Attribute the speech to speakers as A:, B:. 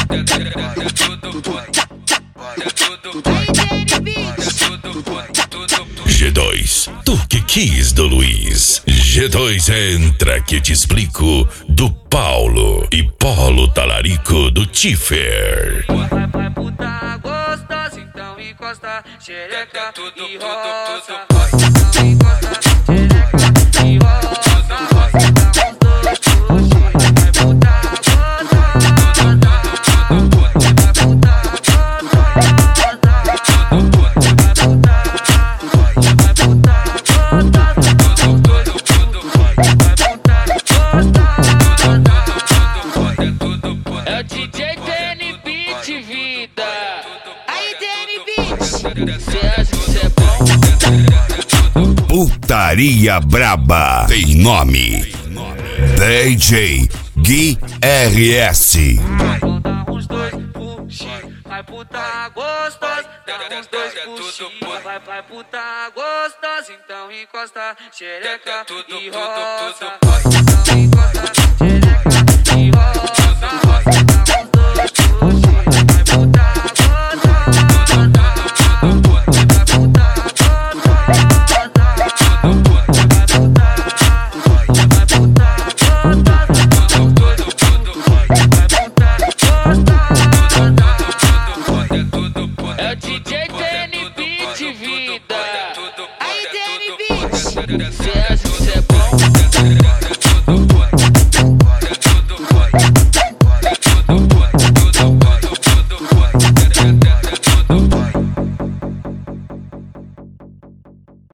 A: G2, tu que quis do Luiz. G2 entra que te explico do Paulo e Polo Talarico do Tiffer.
B: Vai puta gostosa, então encosta, xereca e roça. Então encosta, xereca e roça. É o DJ TN Beat, vida. Aí, TN Beat. Cê acha que cê é bom?
A: Putaria Braba tem nome: DJ Gui RS.
B: Dá uns dois puxinhos, vai puta gostosa. Dá uns dois puxinhos, vai puta gostosa. Então encosta, xereca e roça. Então encosta, xereca.